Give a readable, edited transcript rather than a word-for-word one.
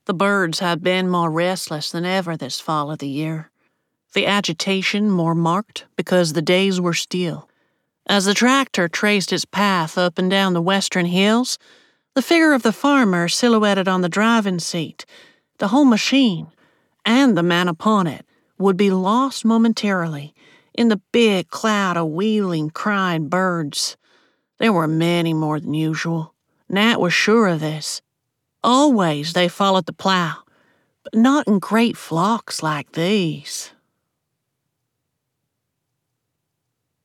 The birds had been more restless than ever this fall of the year. The agitation more marked because the days were still. As the tractor traced its path up and down the western hills, the figure of the farmer silhouetted on the driving seat, the whole machine, and the man upon it would be lost momentarily in the big cloud of wheeling, crying birds. There were many more than usual. Nat was sure of this. Always they followed the plow, but not in great flocks like these.